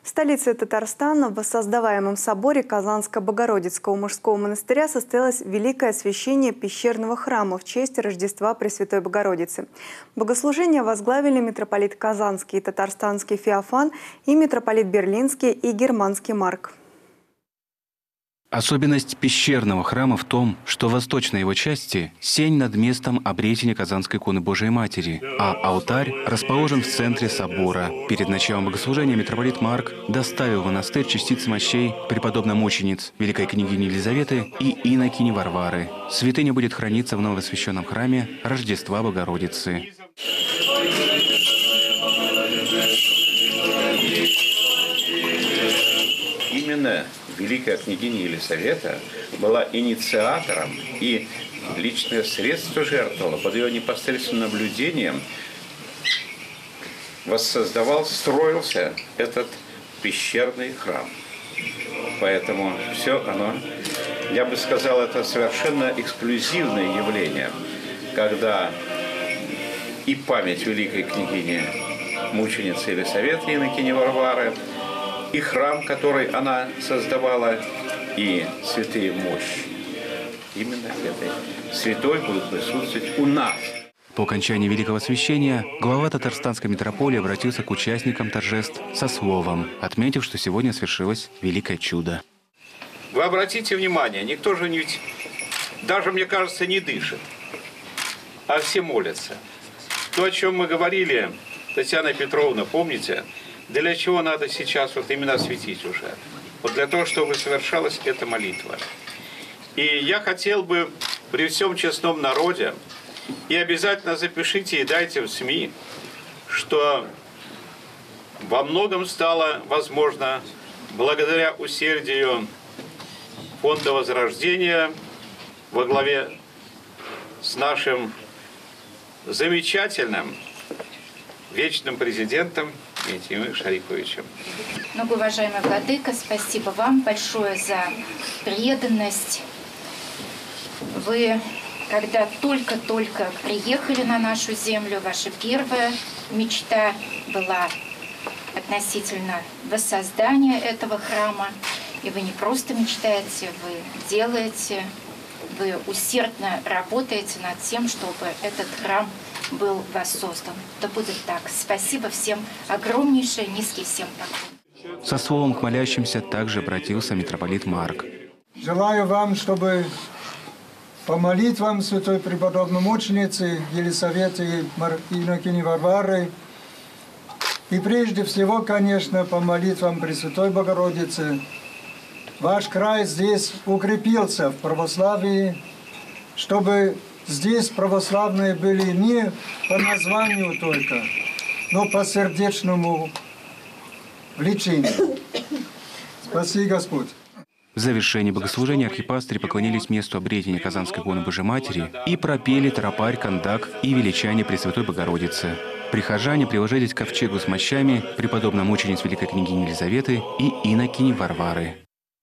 В столице Татарстана в воссоздаваемом соборе Казанско-Богородицкого мужского монастыря состоялось великое освящение пещерного храма в честь Рождества Пресвятой Богородицы. Богослужение возглавили митрополит Казанский и Татарстанский Феофан и митрополит Берлинский и Германский Марк. Особенность пещерного храма в том, что в восточной его части сень над местом обретения Казанской иконы Божией Матери, а алтарь расположен в центре собора. Перед началом богослужения митрополит Марк доставил в монастырь частицы мощей преподобно-мучениц великой княгини Елизаветы и инокини Варвары. Святыня будет храниться в новоосвященном храме Рождества Богородицы. Именно великая княгиня Елизавета была инициатором и личное средство жертвовала под ее непосредственным наблюдением. Строился этот пещерный храм. Поэтому все оно, я бы сказал, это совершенно эксклюзивное явление, когда и память великой княгини мученицы Елизаветы, инокини Варвары, и храм, который она создавала, и святые мощи. Именно этой святой будут присутствовать у нас. По окончании Великого Освящения глава Татарстанской митрополии обратился к участникам торжеств со словом, отметив, что сегодня свершилось великое чудо. Вы обратите внимание, никто же ведь, даже, мне кажется, не дышит, а все молятся. То, о чем мы говорили, Татьяна Петровна, помните, для чего надо сейчас вот именно осветить уже? Вот для того, чтобы совершалась эта молитва. И я хотел бы при всем честном народе, и обязательно запишите и дайте в СМИ, что во многом стало возможно благодаря усердию Фонда Возрождения во главе с нашим замечательным вечным президентом Митием Шариповичем. Многоуважаемый владыка, спасибо вам большое за преданность. Вы, когда только-только приехали на нашу землю, ваша первая мечта была относительно воссоздания этого храма. И вы не просто мечтаете, вы делаете, вы усердно работаете над тем, чтобы этот храм был воссоздан. Да будет так. Спасибо всем огромнейшее, низкий всем поклон. Со словом к молящимся также обратился митрополит Марк. Желаю вам, чтобы по молитвам святой преподобной мученицы Елизаветы и инокини Варвары, и прежде всего, конечно, по молитвам Пресвятой Богородицы, ваш край здесь укрепился в православии, чтобы здесь православные были не по названию только, но по сердечному влечению. Спаси Господь. В завершении богослужения архипастыри поклонились месту обретения Казанской иконы Божией Матери и пропели тропарь, кандак и величание Пресвятой Богородицы. Прихожане приложились к ковчегу с мощами преподобной мучениц великой княгини Елизаветы и инокини Варвары.